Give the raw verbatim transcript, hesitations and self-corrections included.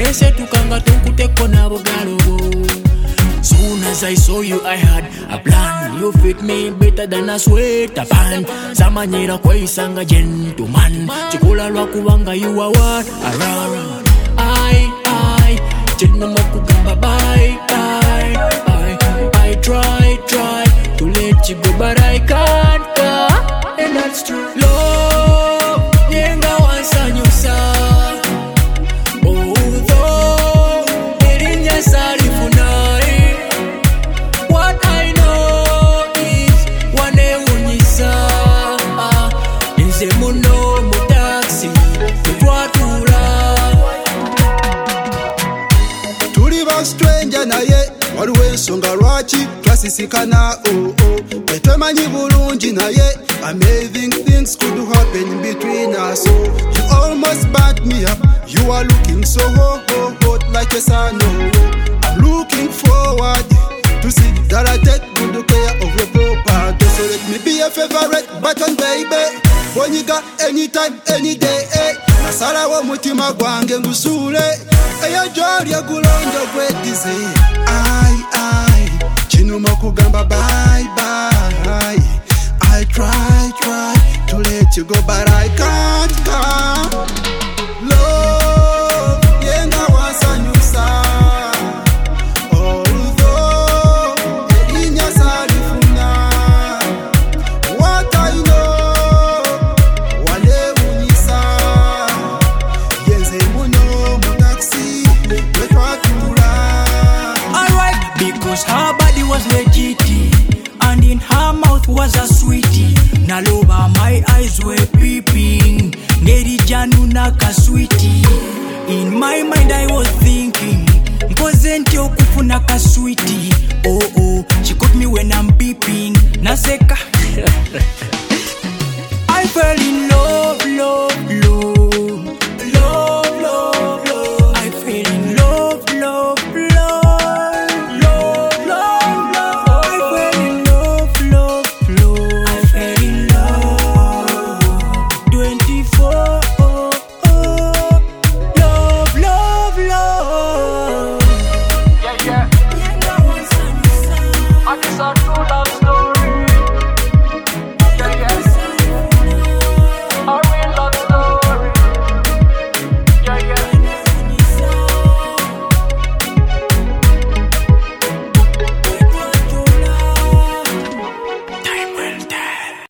Nese tukanga tunkuteko na bugalo. Soon as I saw you, I had a plan. You fit me better than a sweater band. Samanyira kwa isanga gentleman. Chikula lwa kubanga you are what around. I, I, chino mokugamba bye, bye, bye. I try, try to let you go, but I can't, can't. And that's true. Love, yenga wansanyusa. Although, erinnya salifunai. What I know is wanewunyisa. Nze muno mu taxi twatula. Tuli ba stranger naye waliwo ensonga lwaki twasisikana oh oh. Twemanyi bulungi naye amazing things could happen between us. So you almost backed me up. You are looking so hot, hot, hot like a sun. Oh, I'm looking forward to see that I take good care of your property. So let me be a favorite button, baby. When you got anytime, any day, eh. Nasala wa mutima gwange ngusule. Eya jolly ya gulondo gwedize. I, I, chino mokugamba bye, bye. I try, try to let you go, but I can't, can't. Love, yenga wansanyusa. Although, erinnya salifuna. What I know, wanewunyisa. Yenze muno mu taxi, twatula. Alright, because her body was legit, and in her mouth was a sweetie. Naloba, my eyes were peeping. Ngeri janu naka sweetie. In my mind I was thinking, mpoze nti okufuna ka sweetie. Oh oh, she caught me when I'm beeping. Naseka. I fell in love,